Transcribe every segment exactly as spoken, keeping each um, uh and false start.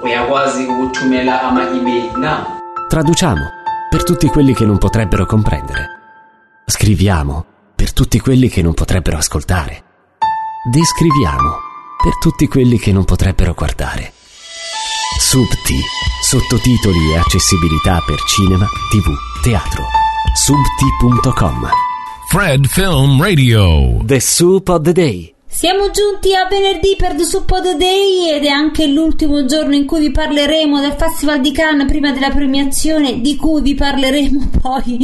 uyakwazi ukuthumela ama-email na? Traduciamo per tutti quelli che non potrebbero comprendere. Scriviamo per tutti quelli che non potrebbero ascoltare. Descriviamo per tutti quelli che non potrebbero guardare. Subti, sottotitoli e accessibilità per cinema, tv, teatro. Subti punto com. Fred Film Radio. The Soup of the Day. Siamo giunti a venerdì per The Soup of the Day ed è anche l'ultimo giorno in cui vi parleremo del Festival di Cannes prima della premiazione, di cui vi parleremo poi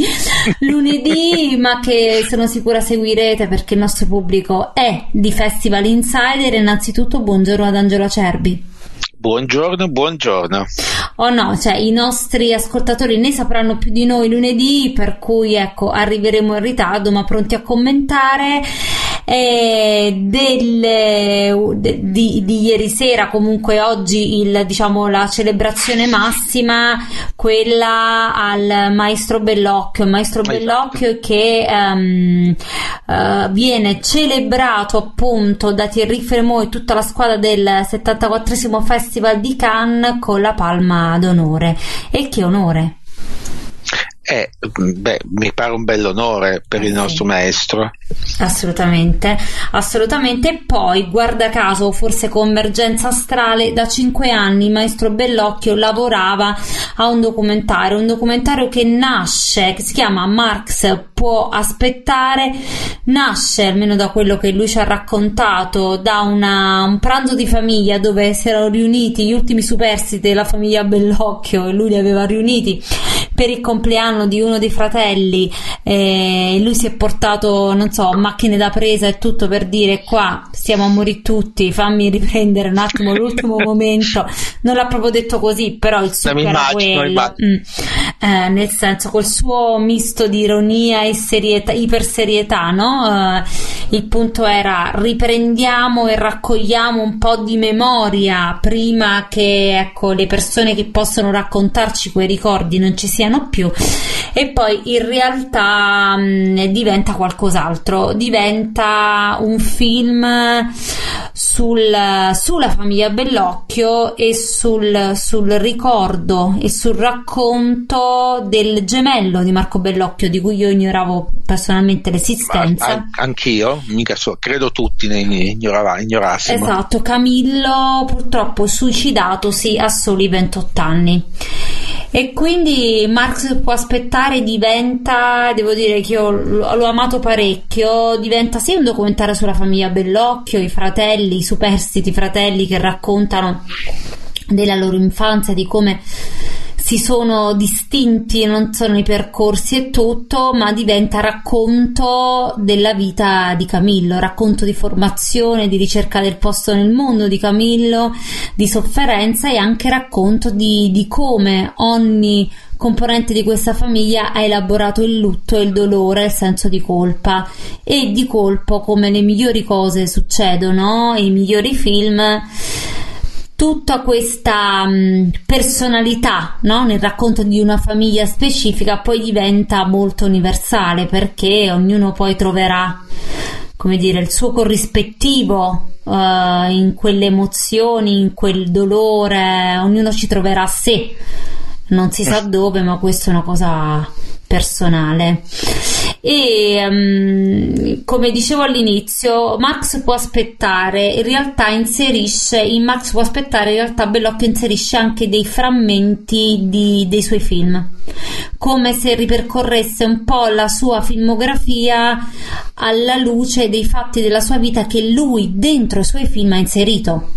lunedì, ma che sono sicura seguirete perché il nostro pubblico è di Festival Insider. Innanzitutto buongiorno ad Angelo Acerbi. Buongiorno, buongiorno. Oh no, cioè i nostri ascoltatori ne sapranno più di noi lunedì, per cui ecco, arriveremo in ritardo ma pronti a commentare. Eh, delle, de, di, di ieri sera, comunque oggi il, diciamo, la celebrazione massima, quella al Maestro Bellocchio, il Maestro Bellocchio che um, uh, viene celebrato appunto da Thierry Frémaux e tutta la squadra del settantaquattresimo Festival di Cannes con la Palma d'Onore. E che onore! Eh, beh, mi pare un bell'onore per il nostro maestro. Assolutamente, assolutamente. E poi, guarda caso, forse convergenza astrale, da cinque anni il Maestro Bellocchio lavorava a un documentario, un documentario che nasce, che si chiama Marx può aspettare, nasce, almeno da quello che lui ci ha raccontato, da una, un pranzo di famiglia dove si erano riuniti gli ultimi superstiti della famiglia Bellocchio e lui li aveva riuniti per il compleanno di uno dei fratelli, e lui si è portato, non so, macchine da presa e tutto per dire: qua stiamo a morire tutti, fammi riprendere un attimo l'ultimo momento. Non l'ha proprio detto così, però il suo era quello, mm. eh, nel senso, col suo misto di ironia e serietà, iperserietà, no? Eh, il punto era: riprendiamo e raccogliamo un po' di memoria prima che, ecco, le persone che possono raccontarci quei ricordi non ci siano più. E poi in realtà mh, diventa qualcos'altro, diventa un film sul, sulla famiglia Bellocchio e sul, sul ricordo e sul racconto del gemello di Marco Bellocchio, di cui io ignoravo personalmente l'esistenza. An- anch'io, mica so, credo tutti ne ignorava, ignorassimo. Esatto, Camillo purtroppo suicidatosi a soli ventotto anni. E quindi Marx può aspettare diventa, devo dire che io l'ho amato parecchio, diventa sì un documentario sulla famiglia Bellocchio, i fratelli, i superstiti fratelli che raccontano della loro infanzia, di come si sono distinti, non sono i percorsi e tutto, ma diventa racconto della vita di Camillo, racconto di formazione, di ricerca del posto nel mondo di Camillo, di sofferenza, e anche racconto di, di come ogni componente di questa famiglia ha elaborato il lutto e il dolore, il senso di colpa, e di colpo, come le migliori cose succedono, i migliori film, tutta questa um, personalità, no? Nel racconto di una famiglia specifica poi diventa molto universale, perché ognuno poi troverà, come dire, il suo corrispettivo uh, in quelle emozioni, in quel dolore, ognuno ci troverà a sé, non si sa dove, ma questa è una cosa personale. E um, come dicevo all'inizio, Marx può aspettare in realtà inserisce in Marx può aspettare in realtà Bellocchio inserisce anche dei frammenti di, dei suoi film, come se ripercorresse un po' la sua filmografia alla luce dei fatti della sua vita che lui dentro i suoi film ha inserito.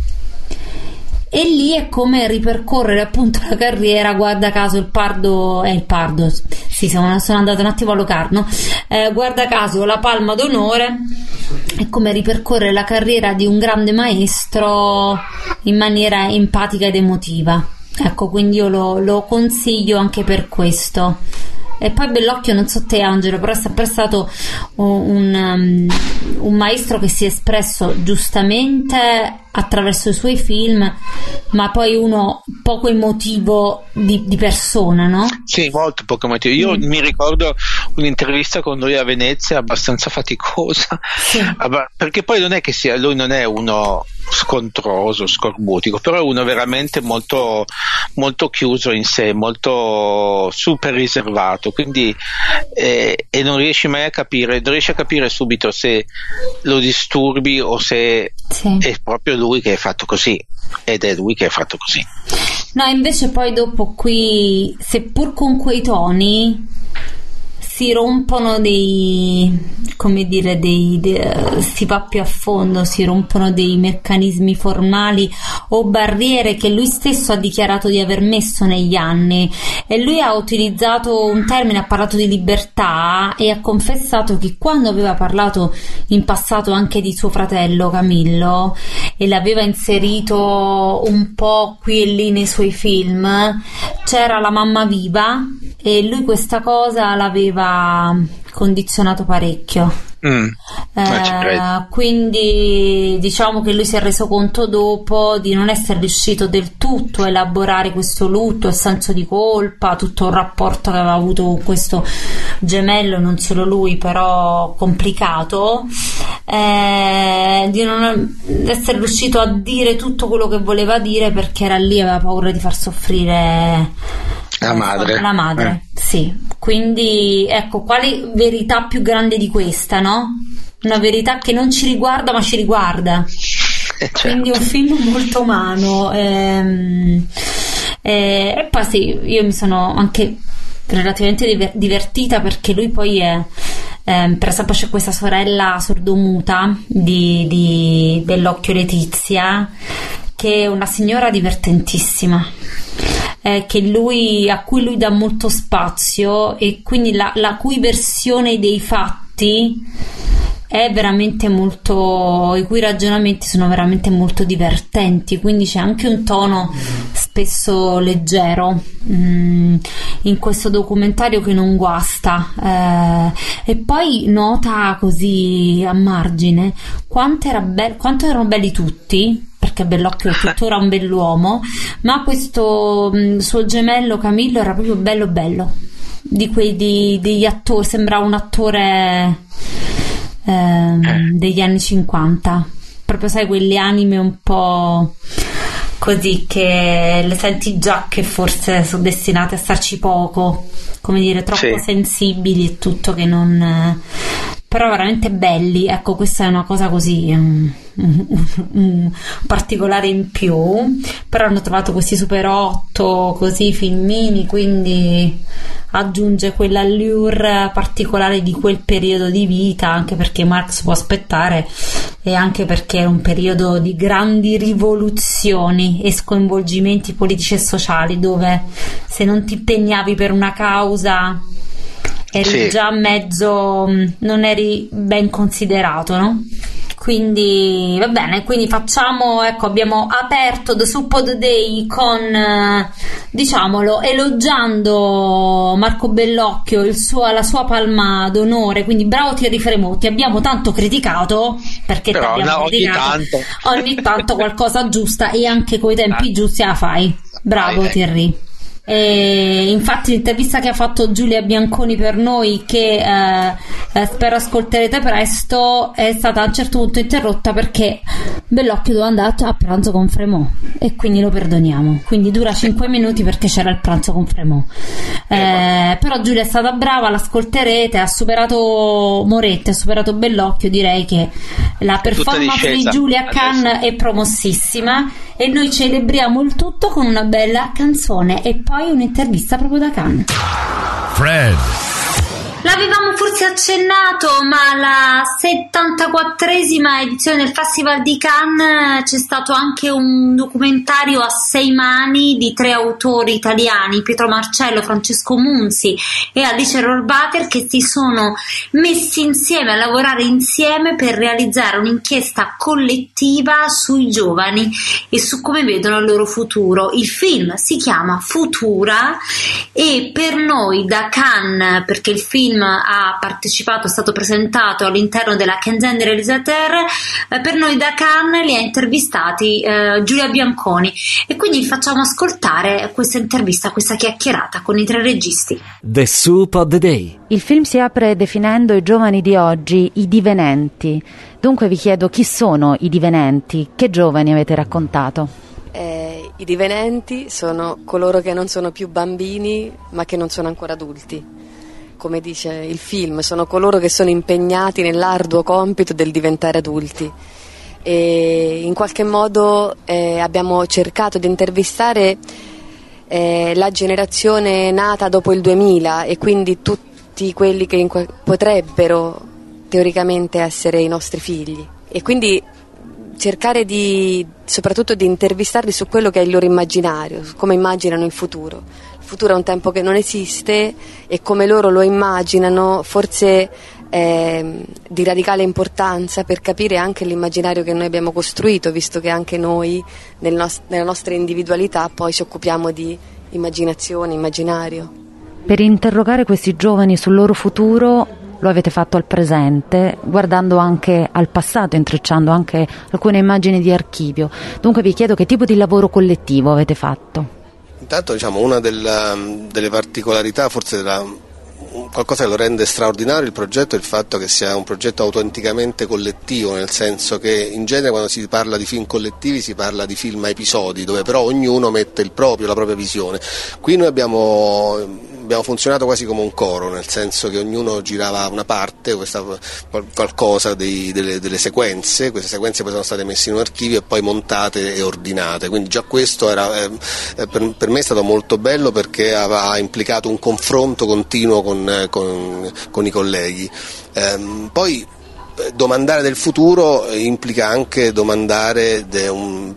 E lì è come ripercorrere appunto la carriera. Guarda caso il Pardo è il Pardo sì, sono, sono andato un attimo a Locarno, eh, guarda caso la Palma d'Onore è come ripercorrere la carriera di un grande maestro in maniera empatica ed emotiva. Ecco, quindi io lo, lo consiglio anche per questo. E poi Bellocchio, non so te Angelo, però è sempre stato un, um, un maestro che si è espresso giustamente attraverso i suoi film, ma poi uno poco emotivo di, di persona, no? Sì, molto poco emotivo. Io mm. mi ricordo un'intervista con lui a Venezia abbastanza faticosa, sì. perché poi non è che sia, lui non è uno scontroso, scorbutico, però è uno veramente molto, molto chiuso in sé, molto super riservato, quindi eh, e non riesci mai a capire, non riesci a capire subito se lo disturbi o se sì. è proprio lui che è fatto così, ed è lui che è fatto così. No, invece poi dopo qui, seppur con quei toni, si rompono dei, come dire, dei, dei, si va più a fondo, si rompono dei meccanismi formali o barriere che lui stesso ha dichiarato di aver messo negli anni, e lui ha utilizzato un termine, ha parlato di libertà e ha confessato che quando aveva parlato in passato anche di suo fratello Camillo e l'aveva inserito un po' qui e lì nei suoi film, c'era la mamma viva e lui questa cosa l'aveva condizionato parecchio. Mm, eh, quindi diciamo che lui si è reso conto dopo di non essere riuscito del tutto a elaborare questo lutto, il senso di colpa, tutto il rapporto che aveva avuto con questo gemello, non solo lui, però complicato, eh, di non essere riuscito a dire tutto quello che voleva dire perché era lì, aveva paura di far soffrire la madre. La madre, eh. sì. Quindi, ecco, quale verità più grande di questa, no? Una verità che non ci riguarda, ma ci riguarda. Eh, certo. Quindi un film molto umano. Ehm, eh, e poi sì, io mi sono anche relativamente divertita perché lui poi è... Eh, per esempio c'è questa sorella sordomuta di, di Bellocchio, Letizia, che è una signora divertentissima, eh, che lui, a cui lui dà molto spazio, e quindi la, la cui versione dei fatti è veramente molto, i cui ragionamenti sono veramente molto divertenti, quindi c'è anche un tono spesso leggero mh, in questo documentario che non guasta, eh, e poi nota così a margine quanto, era be- quanto erano belli tutti, perché Bellocchio è tuttora un bell'uomo, ma questo mh, suo gemello Camillo era proprio bello bello, di quei di, degli attori, sembrava un attore ehm, eh. degli anni cinquanta, proprio sai quelle anime un po' così che le senti già che forse sono destinate a starci poco, come dire, troppo sì. sensibili e tutto, che non... però veramente belli, ecco, questa è una cosa così um, un, un, un particolare in più, però hanno trovato questi Super otto così filmini, quindi aggiunge quell'allure particolare di quel periodo di vita, anche perché Marx può aspettare e anche perché è un periodo di grandi rivoluzioni e sconvolgimenti politici e sociali, dove se non ti impegnavi per una causa eri sì. già mezzo, non eri ben considerato, no? Quindi va bene, quindi facciamo, ecco, abbiamo aperto The Soup of the Day con, diciamolo, elogiando Marco Bellocchio, il suo, la sua palma d'onore, quindi bravo Thierry Frémaux, ti abbiamo tanto criticato, perché però ti abbiamo no, criticato, ogni tanto ogni tanto qualcosa giusta e anche coi tempi ah. giusti la fai, bravo vai, Thierry. E infatti l'intervista che ha fatto Giulia Bianconi per noi, che eh, eh, spero ascolterete presto, è stata a un certo punto interrotta perché Bellocchio doveva andare a pranzo con Frémaux e quindi lo perdoniamo, quindi dura cinque minuti perché c'era il pranzo con Frémaux, eh, però Giulia è stata brava, l'ascolterete, ha superato Moretti, ha superato Bellocchio, direi che la performance di Giulia a Cannes è promossissima e noi celebriamo il tutto con una bella canzone e poi un'intervista proprio da Cannes. Fred L'avevamo forse accennato, ma la settantaquattresima edizione del Festival di Cannes c'è stato anche un documentario a sei mani di tre autori italiani, Pietro Marcello, Francesco Munzi e Alice Rohrbacher, che si sono messi insieme a lavorare insieme per realizzare un'inchiesta collettiva sui giovani e su come vedono il loro futuro. Il film si chiama Futura e per noi da Cannes, perché il film ha partecipato, è stato presentato all'interno della Quinzaine des Réalisateurs, eh, per noi da Cannes li ha intervistati eh, Giulia Bianconi e quindi vi facciamo ascoltare questa intervista, questa chiacchierata con i tre registi. The Soup of the Day. Il film si apre definendo i giovani di oggi i divenenti. Dunque vi chiedo, chi sono i divenenti? Che giovani avete raccontato? Eh, I divenenti sono coloro che non sono più bambini ma che non sono ancora adulti. Come dice il film, sono coloro che sono impegnati nell'arduo compito del diventare adulti. E in qualche modo eh, abbiamo cercato di intervistare eh, la generazione nata dopo il duemila e quindi tutti quelli che in que- potrebbero teoricamente essere i nostri figli. E quindi cercare di, soprattutto di intervistarli su quello che è il loro immaginario, su come immaginano il futuro. Il futuro è un tempo che non esiste e come loro lo immaginano forse è di radicale importanza per capire anche l'immaginario che noi abbiamo costruito, visto che anche noi nel nos- nella nostra individualità poi ci occupiamo di immaginazione, immaginario. Per interrogare questi giovani sul loro futuro lo avete fatto al presente, guardando anche al passato, intrecciando anche alcune immagini di archivio. Dunque vi chiedo che tipo di lavoro collettivo avete fatto? Intanto diciamo una della, delle particolarità, forse della, qualcosa che lo rende straordinario il progetto è il fatto che sia un progetto autenticamente collettivo, nel senso che in genere quando si parla di film collettivi si parla di film a episodi, dove però ognuno mette il proprio, la propria visione. Qui noi abbiamo, abbiamo funzionato quasi come un coro, nel senso che ognuno girava una parte, questa, qualcosa dei, delle, delle sequenze, queste sequenze poi sono state messe in un archivio e poi montate e ordinate, quindi già questo era, eh, per, per me è stato molto bello perché ha, ha implicato un confronto continuo con Con, con i colleghi. Ehm, poi domandare del futuro implica anche domandare de un,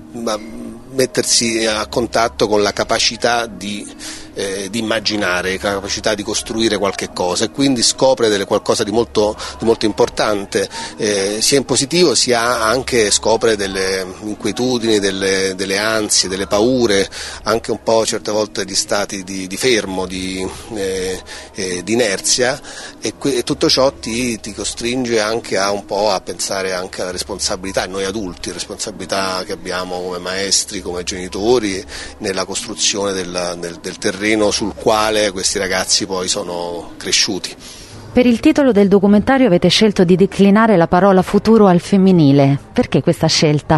mettersi a contatto con la capacità di, eh, di immaginare, la capacità di costruire qualche cosa e quindi scopre delle qualcosa di molto, di molto importante, eh, sia in positivo sia anche scopre delle inquietudini, delle, delle ansie, delle paure, anche un po' certe volte di stati di, di fermo, di, eh, eh, di inerzia e, que- e tutto ciò ti, ti costringe anche a un po' a pensare anche alla responsabilità, noi adulti, responsabilità che abbiamo come maestri, come genitori nella costruzione del, del, del terreno sul quale questi ragazzi poi sono cresciuti. Per il titolo del documentario avete scelto di declinare la parola futuro al femminile. Perché questa scelta?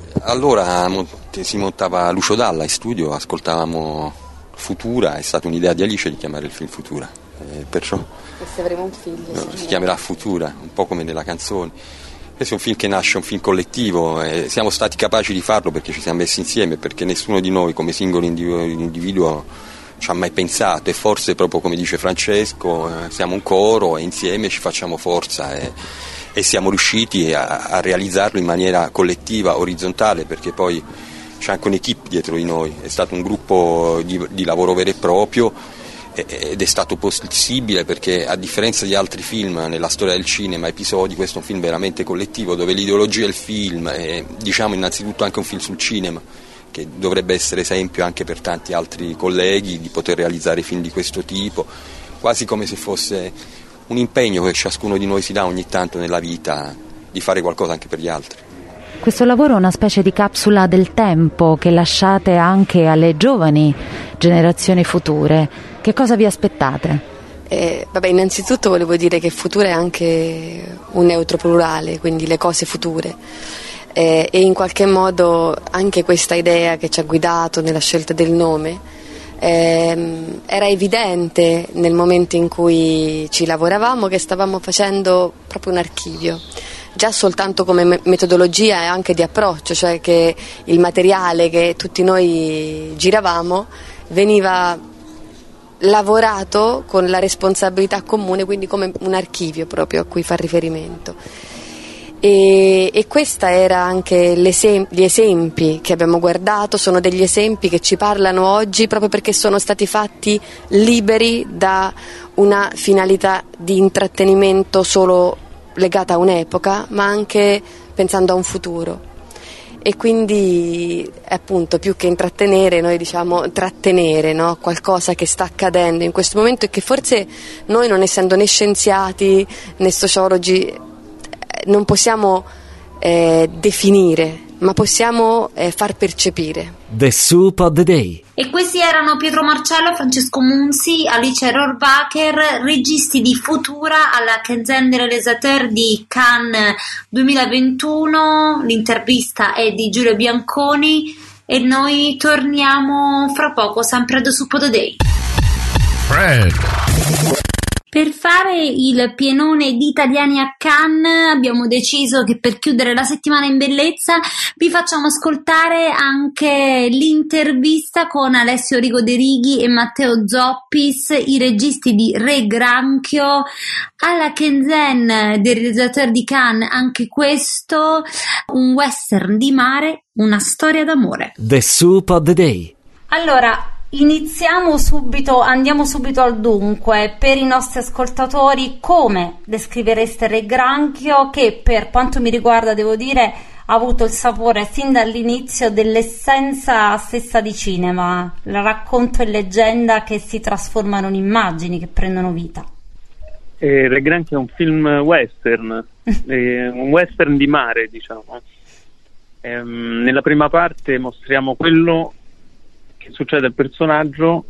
Allora si montava Lucio Dalla in studio, ascoltavamo Futura, è stata un'idea di Alice di chiamare il film Futura. E perciò e se avremo un figlio no, si chiamerà Futura, un po' come nella canzone. Questo è un film che nasce, un film collettivo e siamo stati capaci di farlo perché ci siamo messi insieme, perché nessuno di noi come singolo individuo, individuo ci ha mai pensato e forse proprio come dice Francesco eh, siamo un coro e insieme ci facciamo forza e, e siamo riusciti a, a realizzarlo in maniera collettiva, orizzontale, perché poi c'è anche un'equipe dietro di noi, è stato un gruppo di, di lavoro vero e proprio ed è stato possibile perché a differenza di altri film nella storia del cinema, episodi, questo è un film veramente collettivo dove l'ideologia del film è, diciamo, innanzitutto anche un film sul cinema che dovrebbe essere esempio anche per tanti altri colleghi di poter realizzare film di questo tipo, quasi come se fosse un impegno che ciascuno di noi si dà ogni tanto nella vita di fare qualcosa anche per gli altri. Questo lavoro è una specie di capsula del tempo che lasciate anche alle giovani generazioni future. Che cosa vi aspettate? Eh, vabbè, innanzitutto volevo dire che Futura è anche un neutro plurale, quindi le cose future. Eh, e in qualche modo anche questa idea che ci ha guidato nella scelta del nome ehm, era evidente nel momento in cui ci lavoravamo che stavamo facendo proprio un archivio. Già soltanto come metodologia e anche di approccio, cioè che il materiale che tutti noi giravamo veniva lavorato con la responsabilità comune, quindi come un archivio proprio a cui fa riferimento. E, e questa era anche l'esem- gli esempi che abbiamo guardato, sono degli esempi che ci parlano oggi proprio perché sono stati fatti liberi da una finalità di intrattenimento solo legata a un'epoca, ma anche pensando a un futuro. E quindi appunto più che intrattenere noi diciamo trattenere, no? Qualcosa che sta accadendo in questo momento e che forse noi, non essendo né scienziati né sociologi, non possiamo eh, definire, ma possiamo eh, far percepire. The Soup of the Day. E questi erano Pietro Marcello, Francesco Munzi, Alice Rohrwacher, registi di Futura alla Quinzaine des Réalisateurs di Cannes duemilaventuno. L'intervista è di Giulio Bianconi e noi torniamo fra poco, sempre a The Soup of the Day. Fred. Per fare il pienone di Italiani a Cannes abbiamo deciso che per chiudere la settimana in bellezza vi facciamo ascoltare anche l'intervista con Alessio Rigo De Righi e Matteo Zoppis, i registi di Re Granchio, alla Quinzaine des Réalisateurs di Cannes, anche questo un western di mare, una storia d'amore. The Soup of the Day. Allora, iniziamo subito, andiamo subito al dunque. Per i nostri ascoltatori, come descrivereste Re Granchio, che per quanto mi riguarda devo dire ha avuto il sapore sin dall'inizio dell'essenza stessa di cinema, il racconto e leggenda che si trasformano in immagini, che prendono vita? Eh, Re Granchio è un film western, eh, un western di mare, diciamo. Eh, nella prima parte mostriamo quello che succede al personaggio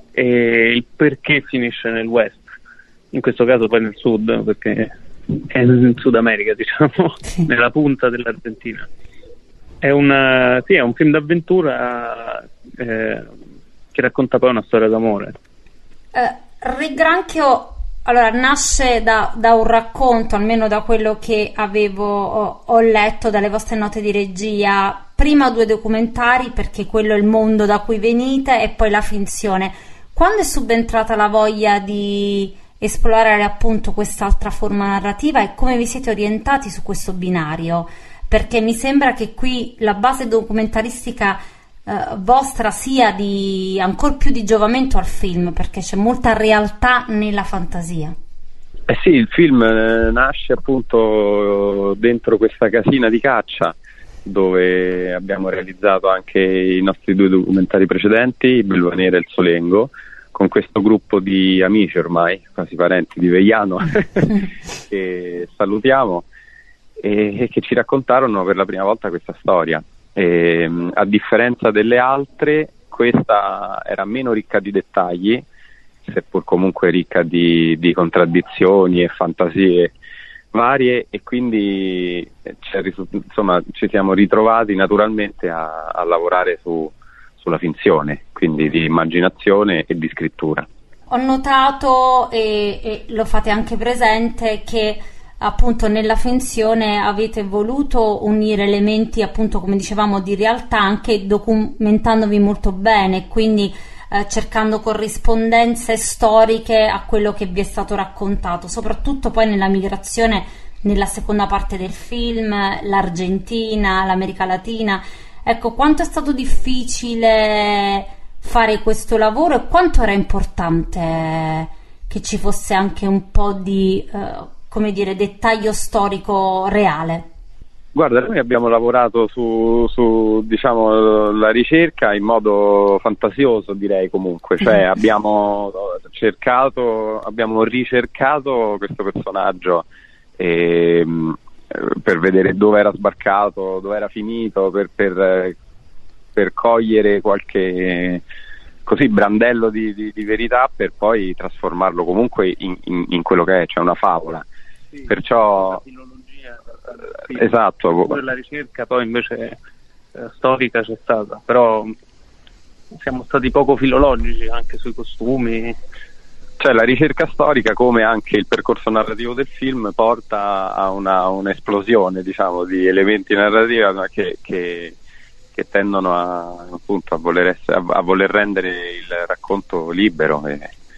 e il perché finisce nel west, in questo caso poi nel sud, perché è in Sud America, diciamo, sì. Nella punta dell'Argentina. È una, sì, è un film d'avventura eh, che racconta poi una storia d'amore. Eh, Re Granchio, allora, nasce da, da un racconto, almeno da quello che avevo ho, ho letto dalle vostre note di regia. Prima due documentari, perché quello è il mondo da cui venite, e poi la finzione. Quando è subentrata la voglia di esplorare appunto quest'altra forma narrativa e come vi siete orientati su questo binario? Perché mi sembra che qui la base documentaristica eh, vostra sia di ancor più di giovamento al film, perché c'è molta realtà nella fantasia. Eh sì, il film eh, nasce appunto dentro questa casina di caccia, dove abbiamo realizzato anche i nostri due documentari precedenti, Belva Nera e Il Solengo, con questo gruppo di amici ormai, quasi parenti di Vegliano, che salutiamo, e, e che ci raccontarono per la prima volta questa storia. E, a differenza delle altre, questa era meno ricca di dettagli, seppur comunque ricca di, di contraddizioni e fantasie varie, e quindi insomma ci siamo ritrovati naturalmente a, a lavorare su, sulla finzione, quindi di immaginazione e di scrittura. Ho notato, e, e lo fate anche presente, che appunto nella finzione avete voluto unire elementi, appunto come dicevamo, di realtà, anche documentandovi molto bene, quindi Eh, cercando corrispondenze storiche a quello che vi è stato raccontato, soprattutto poi nella migrazione nella seconda parte del film, l'Argentina, l'America Latina. Ecco, quanto è stato difficile fare questo lavoro e quanto era importante che ci fosse anche un po' di, eh, come dire, dettaglio storico reale? Guarda, noi abbiamo lavorato su, su diciamo la ricerca in modo fantasioso, direi, comunque, cioè abbiamo cercato, abbiamo ricercato questo personaggio e, per vedere dove era sbarcato, dove era finito, per, per, per cogliere qualche così brandello di, di, di verità, per poi trasformarlo comunque in, in, in quello che è, cioè una favola. Sì, perciò sì, esatto, la ricerca poi invece eh, storica c'è stata, però siamo stati poco filologici anche sui costumi. Cioè la ricerca storica, come anche il percorso narrativo del film, porta a una un'esplosione, diciamo, di elementi narrativi che, che, che tendono a, appunto, a voler essere, a, a voler rendere il racconto libero e,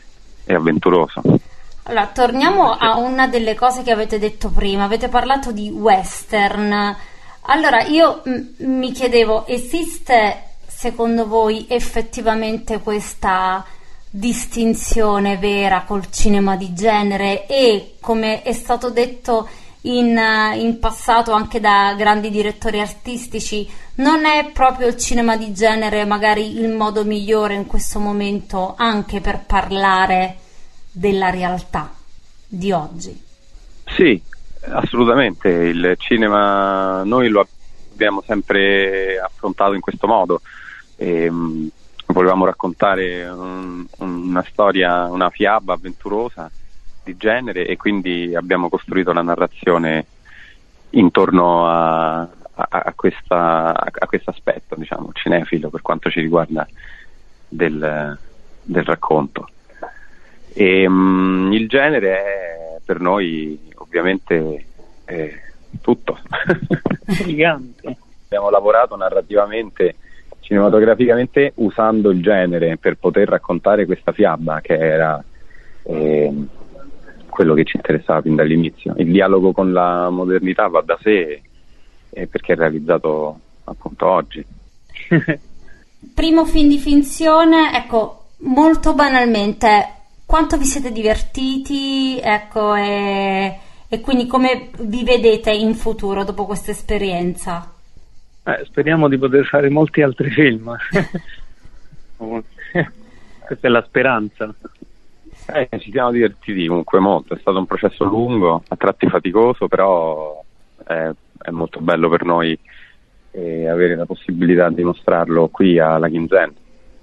e avventuroso. Allora, torniamo a una delle cose che avete detto prima. Avete parlato di western. Allora, io m- mi chiedevo, esiste secondo voi effettivamente questa distinzione vera col cinema di genere e, come è stato detto in, in passato anche da grandi direttori artistici, non è proprio il cinema di genere magari il modo migliore in questo momento anche per parlare della realtà di oggi? Sì, assolutamente. Il cinema noi lo abbiamo sempre affrontato in questo modo. E, um, volevamo raccontare un, una storia, una fiaba avventurosa di genere, e quindi abbiamo costruito la narrazione intorno a, a, a, questa, a questo aspetto, diciamo, cinefilo per quanto ci riguarda del, del racconto. E, um, il genere è per noi ovviamente è tutto. Gigante. Abbiamo lavorato narrativamente, cinematograficamente, usando il genere per poter raccontare questa fiaba che era eh, quello che ci interessava fin dall'inizio. Il dialogo con la modernità va da sé, eh, perché è realizzato appunto oggi. Primo film di finzione, ecco, molto banalmente, quanto vi siete divertiti, ecco, e, e quindi come vi vedete in futuro dopo questa esperienza? Eh, speriamo di poter fare molti altri film. Questa è la speranza. Eh, ci siamo divertiti comunque molto, è stato un processo lungo, a tratti faticoso, però è, è molto bello per noi eh, avere la possibilità di mostrarlo qui alla Kinzen,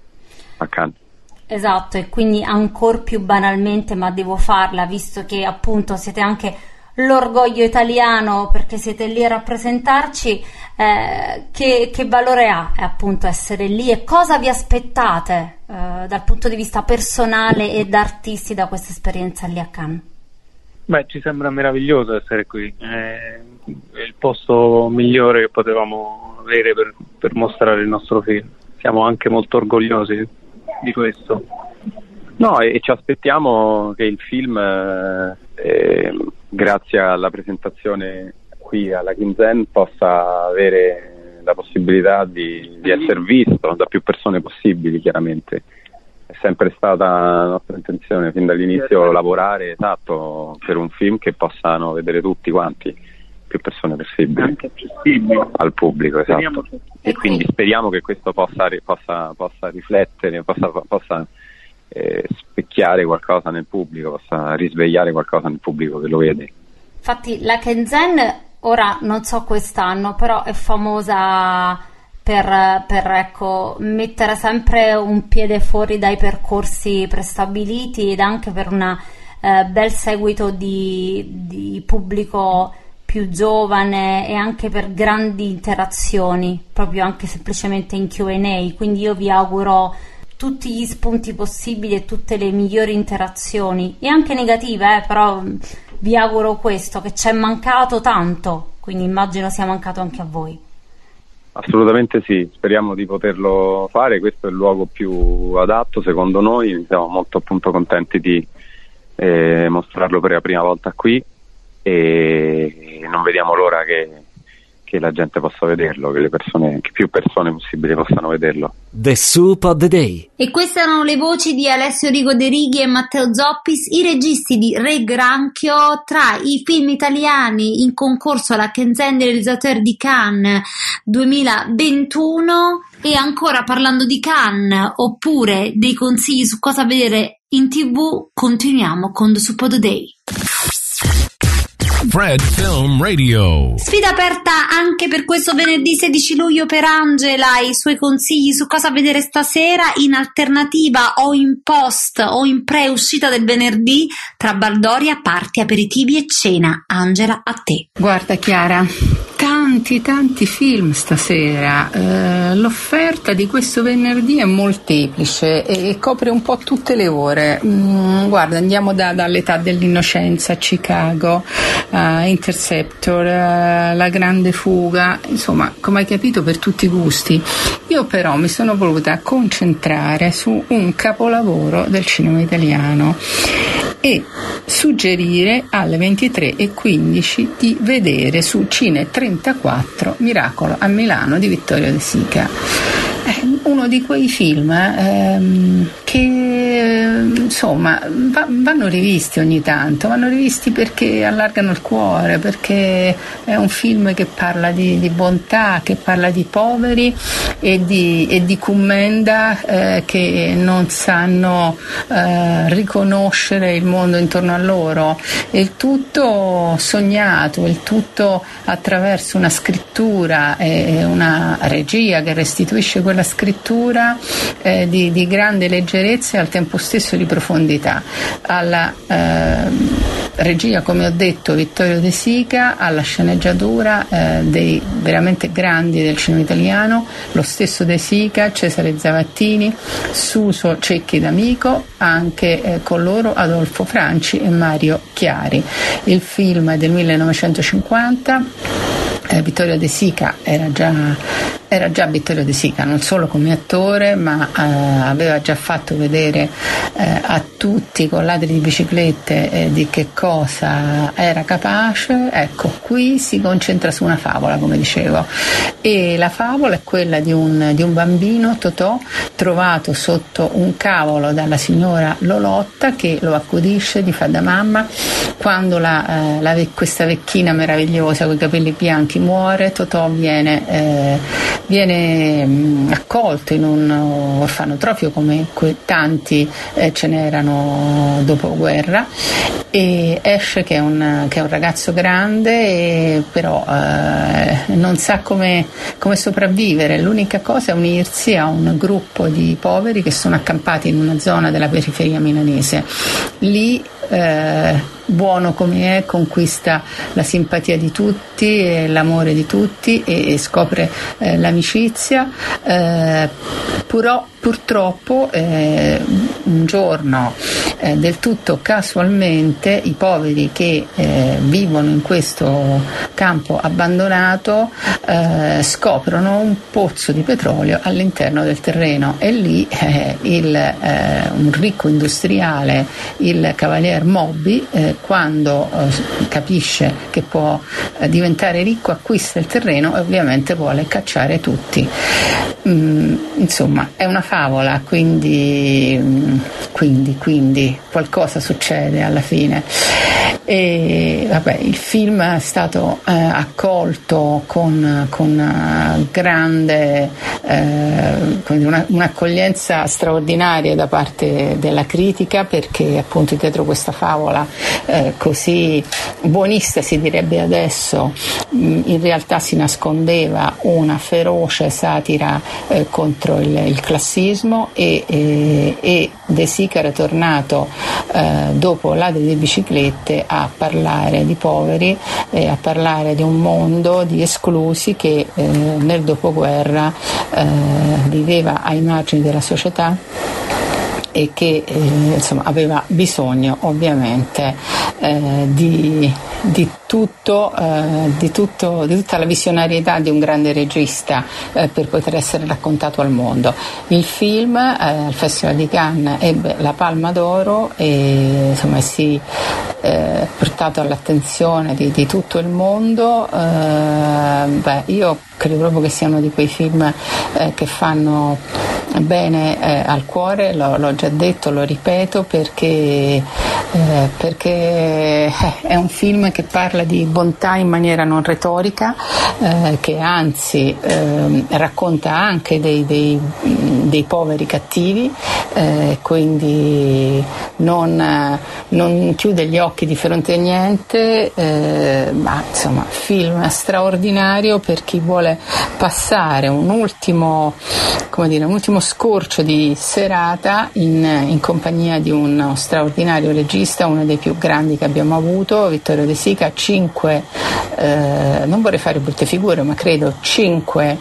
a Cannes. Esatto, e quindi ancor più banalmente, ma devo farla visto che appunto siete anche l'orgoglio italiano, perché siete lì a rappresentarci, eh, che, che valore ha eh, appunto essere lì, e cosa vi aspettate eh, dal punto di vista personale e da artisti da questa esperienza lì a Cannes? Beh, ci sembra meraviglioso essere qui, è il posto migliore che potevamo avere per, per mostrare il nostro film. Siamo anche molto orgogliosi di questo. No, e, e ci aspettiamo che il film eh, eh, grazie alla presentazione qui alla Kinzen possa avere la possibilità di, di essere visto da più persone possibili. Chiaramente è sempre stata la nostra intenzione fin dall'inizio lavorare, esatto, per un film che possano vedere tutti quanti, più persone possibili, anche accessibile al pubblico, esatto. E quindi speriamo che questo possa, possa, possa riflettere, possa, possa eh, specchiare qualcosa nel pubblico, possa risvegliare qualcosa nel pubblico che lo vede. Infatti la Kinzen ora non so quest'anno, però è famosa per, per ecco, mettere sempre un piede fuori dai percorsi prestabiliti, ed anche per un eh, bel seguito di, di pubblico più giovane, e anche per grandi interazioni, proprio anche semplicemente in Q and A. Quindi io vi auguro tutti gli spunti possibili e tutte le migliori interazioni, e anche negative, eh, però vi auguro questo, che ci è mancato tanto, quindi immagino sia mancato anche a voi. Assolutamente sì, speriamo di poterlo fare, questo è il luogo più adatto secondo noi, siamo molto appunto contenti di eh, mostrarlo per la prima volta qui, e non vediamo l'ora che, che la gente possa vederlo, che le persone, che più persone possibili possano vederlo. The Soup of the Day. E queste erano le voci di Alessio Rigo De Righi e Matteo Zoppis, i registi di Re Granchio, tra i film italiani in concorso alla Kinzen des Réalisateurs di Cannes duemilaventuno. E ancora parlando di Cannes oppure dei consigli su cosa vedere in tv, continuiamo con The Soup of the Day. Fred Film Radio. Sfida aperta anche per questo venerdì sedici luglio per Angela, i suoi consigli su cosa vedere stasera in alternativa o in post o in pre-uscita del venerdì, tra baldoria, party, aperitivi e cena. Angela, a te. Guarda Chiara, Cannes tanti tanti film stasera. Eh, l'offerta di questo venerdì è molteplice e, e copre un po' tutte le ore. Mm, guarda, andiamo da, dall'età dell'innocenza a Chicago, a Interceptor, a La grande fuga, insomma, come hai capito, per tutti i gusti. Io però mi sono voluta concentrare su un capolavoro del cinema italiano e suggerire alle ventitré e quindici di vedere su Cine trentaquattro Miracolo a Milano di Vittorio De Sica. È uno di quei film ehm, che insomma va, vanno rivisti ogni tanto, vanno rivisti perché allargano il cuore, perché è un film che parla di, di bontà, che parla di poveri e di, e di commenda eh, che non sanno eh, riconoscere il mondo intorno a loro, e il tutto sognato, il tutto attraverso una scrittura e una regia che restituisce quella scrittura eh, di, di grande leggerezza e al tempo stesso di profondità. Alla eh, regia, come ho detto, Vittorio De Sica, alla sceneggiatura eh, dei veramente grandi del cinema italiano, lo stesso De Sica, Cesare Zavattini, Suso Cecchi D'Amico, anche eh, con loro Adolfo Franci e Mario Chiari. Il film è del millenovecentocinquanta. Eh, Vittorio De Sica era già, era già Vittorio De Sica, non solo come attore, ma eh, aveva già fatto vedere eh, a tutti con Ladri di biciclette eh, di che cosa era capace. Ecco, qui si concentra su una favola, come dicevo, e la favola è quella di un, di un bambino, Totò, trovato sotto un cavolo dalla signora Lolotta, che lo accudisce, gli fa da mamma. Quando la, eh, la, questa vecchina meravigliosa con i capelli bianchi muore, Totò viene, eh, viene mh, accolto in un orfanotrofio, come que- tanti eh, ce n'erano dopo guerra, e esce che è un, che è un ragazzo grande, e però eh, non sa come, come sopravvivere. L'unica cosa è unirsi a un gruppo di poveri che sono accampati in una zona della periferia milanese. Lì eh, buono come è, conquista la simpatia di tutti e l'amore di tutti, e, e scopre eh, l'amicizia, eh, però purtroppo eh, un giorno eh, del tutto casualmente i poveri che eh, vivono in questo campo abbandonato eh, scoprono un pozzo di petrolio all'interno del terreno, e lì eh, il, eh, un ricco industriale, il cavalier Mobbi, eh, quando eh, capisce che può eh, diventare ricco, acquista il terreno e ovviamente vuole cacciare tutti. Mm, insomma, è una favola, quindi, quindi, quindi qualcosa succede alla fine. E vabbè, il film è stato eh, accolto con, con uh, grande eh, una, un'accoglienza straordinaria da parte della critica, perché appunto dietro questa favola eh, così buonista, si direbbe adesso, mh, in realtà si nascondeva una feroce satira eh, contro il, il classismo, e, e, e De Sica era tornato eh, dopo Ladri di biciclette a parlare di poveri e a parlare di un mondo di esclusi che eh, nel dopoguerra eh, viveva ai margini della società e che eh, insomma aveva bisogno ovviamente eh, di, di tutto, eh, di tutto, di tutta la visionarietà di un grande regista eh, per poter essere raccontato al mondo. Il film eh, al Festival di Cannes ebbe la Palma d'Oro e insomma si è portato all'attenzione di, di tutto il mondo. Eh, beh, io credo proprio che sia uno di quei film eh, che fanno bene eh, al cuore, lo, l'ho già detto, lo ripeto, perché, eh, perché eh, è un film che parla di bontà in maniera non retorica, eh, che anzi eh, racconta anche dei, dei dei poveri cattivi, eh, quindi non, non chiude gli occhi di fronte a niente, eh, ma insomma film straordinario per chi vuole passare un ultimo, come dire, un ultimo scorcio di serata in, in compagnia di uno straordinario regista, uno dei più grandi che abbiamo avuto, Vittorio De Sica. Cinque, eh, non vorrei fare brutte figure, ma credo cinque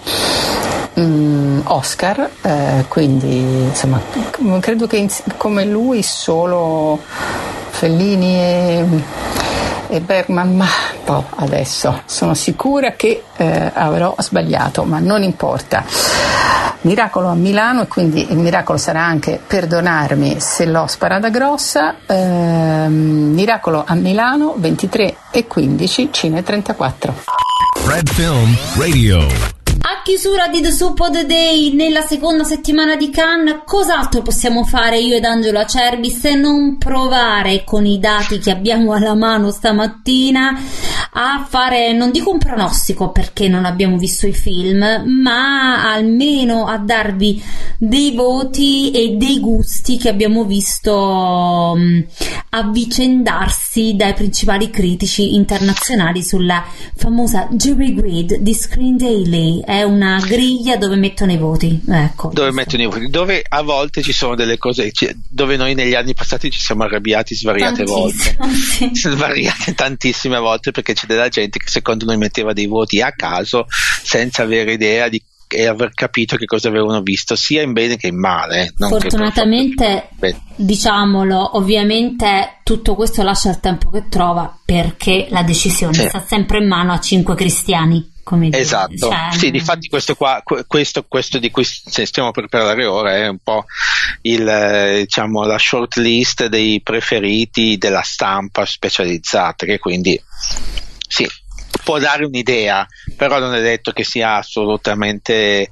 mm, Oscar, eh, quindi insomma credo che in, come lui solo Fellini e, e Bergman, ma boh, adesso sono sicura che eh, avrò sbagliato, ma non importa. Miracolo a Milano, e quindi il miracolo sarà anche perdonarmi se l'ho sparata grossa. ehm, Miracolo a Milano, ventitré e quindici, Cine trentaquattro. Red Film Radio. A chiusura di The Soup of the Day, nella seconda settimana di Cannes, cos'altro possiamo fare io ed Angelo Acerbi se non provare, con i dati che abbiamo alla mano stamattina, a fare, non dico un pronostico perché non abbiamo visto i film, ma almeno a darvi dei voti e dei gusti che abbiamo visto um, avvicendarsi dai principali critici internazionali sulla famosa Jury Grid di Screen Daily. È una griglia dove mettono i voti, ecco. Dove mettono i voti, dove a volte ci sono delle cose dove noi negli anni passati ci siamo arrabbiati svariate volte, sì. svariate tantissime volte, perché c'è della gente che secondo noi metteva dei voti a caso senza avere idea di e aver capito che cosa avevano visto, sia in bene che in male. Non Fortunatamente, che diciamolo, ovviamente tutto questo lascia il tempo che trova, perché la decisione sì. sta sempre in mano a cinque cristiani. Come esatto, dire. Cioè, sì, difatti questo qua, questo, questo di cui stiamo per parlare ora è un po' il, diciamo, la short list dei preferiti della stampa specializzata, che quindi sì, può dare un'idea, però non è detto che sia assolutamente eh,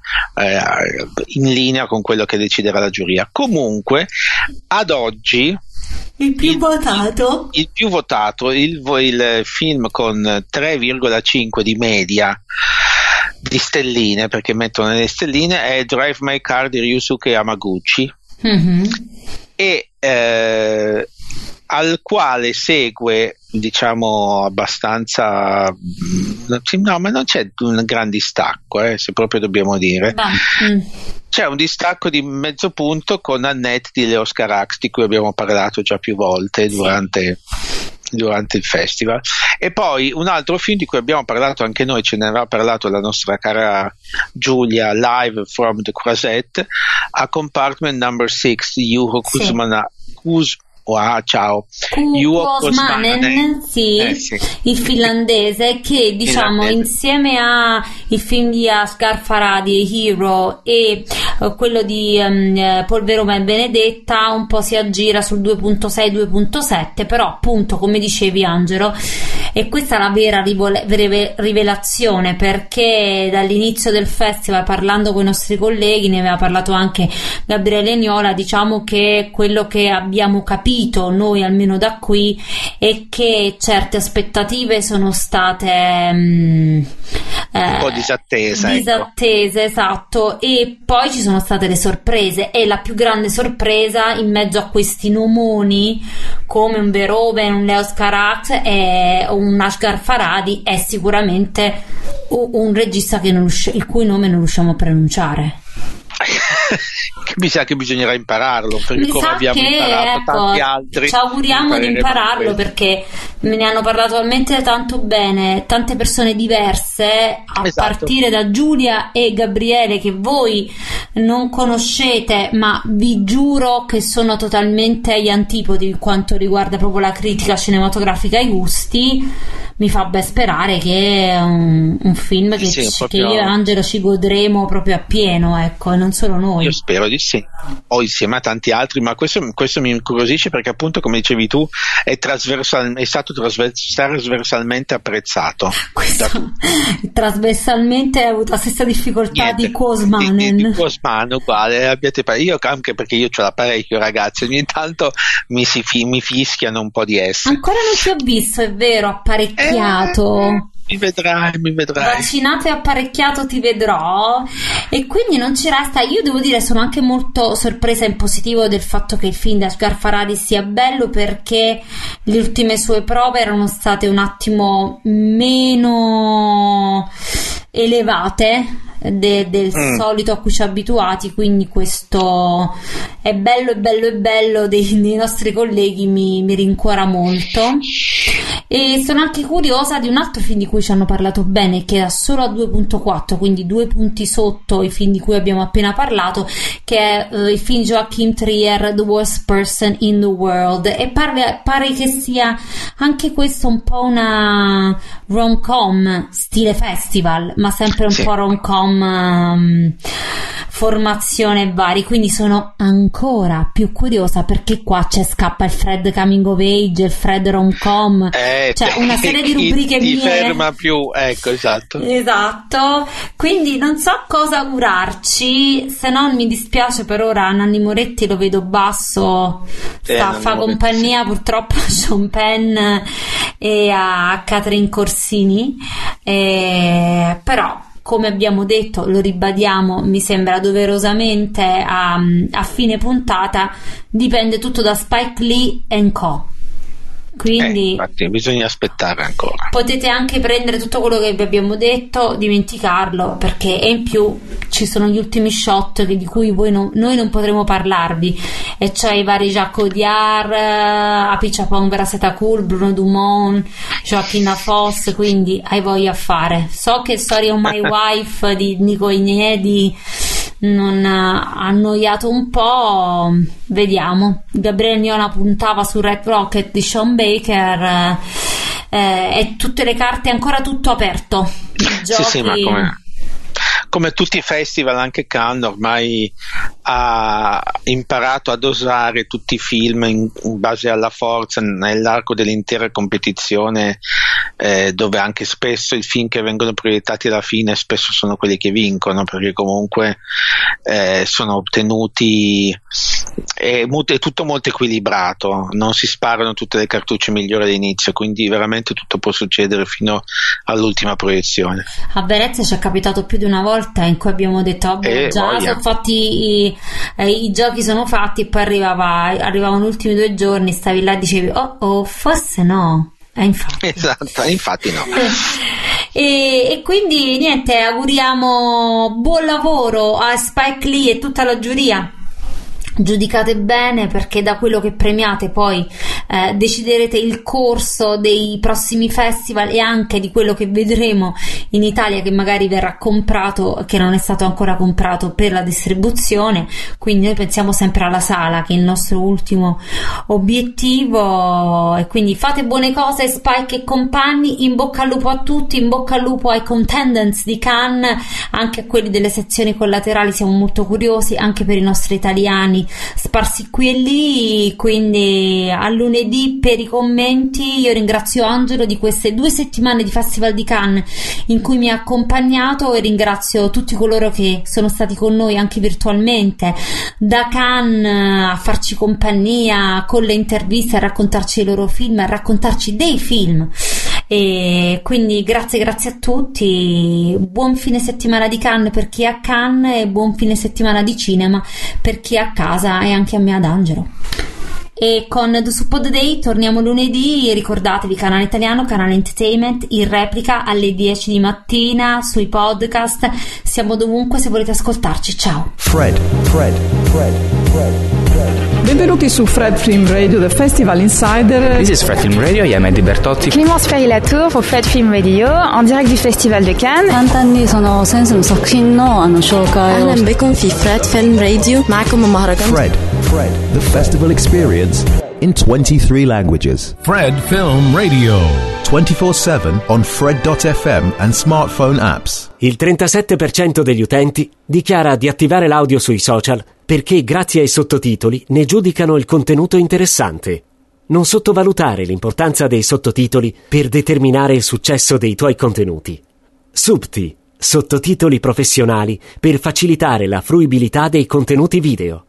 in linea con quello che deciderà la giuria. Comunque, ad oggi il più il, votato il più votato il, il film con tre virgola cinque di media di stelline, perché mettono le stelline, è Drive My Car di Ryusuke Yamaguchi, mm-hmm. e eh, al quale segue, diciamo, abbastanza no, ma non c'è un gran distacco, eh, se proprio dobbiamo dire. Mm. C'è un distacco di mezzo punto con Annette di Leo Carax, di cui abbiamo parlato già più volte durante, durante il festival, e poi un altro film di cui abbiamo parlato anche noi, ce ne aveva parlato la nostra cara Giulia live from the Croisette, A Compartment Number six di Juho Kuuzmanen. Kus- Wow, ciao. Kuuzmanen, sì, eh, sì, il finlandese, che diciamo finlandese. Insieme a il film di Asghar Farhadi, Hero, e uh, quello di um, Polverone e Benedetta, un po' si aggira sul due virgola sei due virgola sette, però appunto, come dicevi Angelo, e questa è la vera rivole- rivelazione, perché dall'inizio del festival, parlando con i nostri colleghi, ne aveva parlato anche Gabriele Niola, diciamo che quello che abbiamo capito noi, almeno da qui, è che certe aspettative sono state um, eh, un po' disattese, disattese ecco. Esatto, e poi ci sono state le sorprese, e la più grande sorpresa in mezzo a questi nomoni come un Verhoeven, un Leo Carax e un Asghar Farhadi è sicuramente un regista che non riusci- il cui nome non riusciamo a pronunciare. Mi sa che bisognerà impararlo, perché Mi come abbiamo che, imparato ecco, tanti altri, ci auguriamo di impararlo, perché me ne hanno parlato talmente tanto bene tante persone diverse, a esatto. partire da Giulia e Gabriele, che voi non conoscete, ma vi giuro che sono totalmente agli antipodi per quanto riguarda proprio la critica cinematografica e i gusti. Mi fa ben sperare che è un, un film che, sì, ci, proprio... che io e Angelo ci godremo proprio appieno, ecco, e non solo noi. Io spero di sì, o insieme a tanti altri, ma questo, questo mi incuriosisce, perché appunto, come dicevi tu, è, trasversal, è stato trasversalmente apprezzato. Questo, da... trasversalmente ha avuto la stessa difficoltà Niente, di Kuuzmanen. Di, di, di Kuuzmanen, uguale, abbiate par- io anche perché io ce l'ho parecchio, ragazzi, ogni tanto mi, si fi- mi fischiano un po' di essi. Ancora non ti ho visto, è vero, apparecchiato. Eh... mi vedrai, mi vedrai. Vaccinato e apparecchiato ti vedrò. E quindi non ci resta. Io devo dire, sono anche molto sorpresa in positivo del fatto che il film di Asghar Farhadi sia bello, perché le ultime sue prove erano state un attimo meno elevate de, del mm. solito a cui ci abituati, quindi questo è bello, è bello, è bello dei, dei nostri colleghi, mi, mi rincuora molto. E sono anche curiosa di un altro film di cui ci hanno parlato bene, che è solo a due virgola quattro, quindi due punti sotto i film di cui abbiamo appena parlato, che è uh, il film Joachim Trier, The Worst Person in the World, e pare, pare che sia anche questo un po' una rom-com stile festival, ma sempre un sì. po' rom-com, um, formazione vari, quindi sono ancora più curiosa, perché qua c'è scappa il Fred coming of age, il Fred rom-com, eh, cioè una serie di rubriche ti, mie. Ti ferma più, ecco, esatto. Esatto, quindi non so cosa augurarci, se no mi dispiace per ora, Nanni Moretti lo vedo basso, sta eh, a fa compagnia sì. purtroppo a Sean Penn e a Catherine Corsini, eh, però come abbiamo detto, lo ribadiamo, mi sembra doverosamente a, a fine puntata, dipende tutto da Spike Lee and Co. Quindi eh, infatti bisogna aspettare ancora. Potete anche prendere tutto quello che vi abbiamo detto, dimenticarlo, perché e in più ci sono gli ultimi shot che, di cui voi non, noi non potremo parlarvi, e cioè i vari Jacques Audiard, Apichatpong Verasetakul, Bruno Dumont, Joaquin Foss, quindi hai voglia a fare. So che Story of My Wife di Nico Ignedi non ha annoiato un po', vediamo. Gabriele Niola puntava su Red Rocket di Sean Baker, eh, e tutte le carte, ancora tutto aperto. I giochi... Sì, sì, ma come, come tutti i festival, anche Cannes ormai ha imparato a dosare tutti i film in, in base alla forza nell'arco dell'intera competizione, eh, dove anche spesso i film che vengono proiettati alla fine spesso sono quelli che vincono, perché comunque eh, sono ottenuti, è, è tutto molto equilibrato, non si sparano tutte le cartucce migliori all'inizio, quindi veramente tutto può succedere fino all'ultima proiezione. A Venezia ci è capitato più di una volta in cui abbiamo detto vabbè, eh, già sono fatti i, eh, i giochi sono fatti, e poi arrivava arrivavano gli ultimi due giorni, stavi là e dicevi oh oh forse no. Eh, infatti. Esatto, infatti no. E, e quindi niente, auguriamo buon lavoro a Spike Lee e tutta la giuria. Giudicate bene, perché da quello che premiate poi eh, deciderete il corso dei prossimi festival, e anche di quello che vedremo in Italia, che magari verrà comprato, che non è stato ancora comprato per la distribuzione. Quindi noi pensiamo sempre alla sala, che è il nostro ultimo obiettivo, e quindi fate buone cose, Spike e compagni. In bocca al lupo a tutti, in bocca al lupo ai contenders di Cannes, anche a quelli delle sezioni collaterali, siamo molto curiosi, anche per i nostri italiani sparsi qui e lì. Quindi a lunedì per i commenti. Io ringrazio Angelo di queste due settimane di Festival di Cannes in cui mi ha accompagnato, e ringrazio tutti coloro che sono stati con noi anche virtualmente da Cannes a farci compagnia con le interviste, a raccontarci i loro film, a raccontarci dei film. E quindi grazie grazie a tutti, buon fine settimana di Cannes per chi è a Cannes, e buon fine settimana di cinema per chi è a casa, e anche a me, ad Angelo. E con The Suppod Day torniamo lunedì. Ricordatevi, canale italiano, canale entertainment, in replica alle dieci di mattina sui podcast. Siamo dovunque se volete ascoltarci. Ciao. Fred, Fred, Fred, Fred, Fred. Benvenuti su Fred Film Radio, The Festival Insider. This is Fred Film Radio, io Eddie Bertotti. Clémence Ferry-Latour pour Fred Film Radio, en direct du Festival de Cannes. 간단히 저는 센스 작品の紹介を. أهلا بكم في Fred Film Radio. معكم مهرجان Fred, Fred, the festival experience in twenty-three languages. Fred Film Radio. twenty-four seven on Fred dot F M and smartphone apps. Il trentasette per cento degli utenti dichiara di attivare l'audio sui social perché grazie ai sottotitoli ne giudicano il contenuto interessante. Non sottovalutare l'importanza dei sottotitoli per determinare il successo dei tuoi contenuti. Subti, sottotitoli professionali per facilitare la fruibilità dei contenuti video.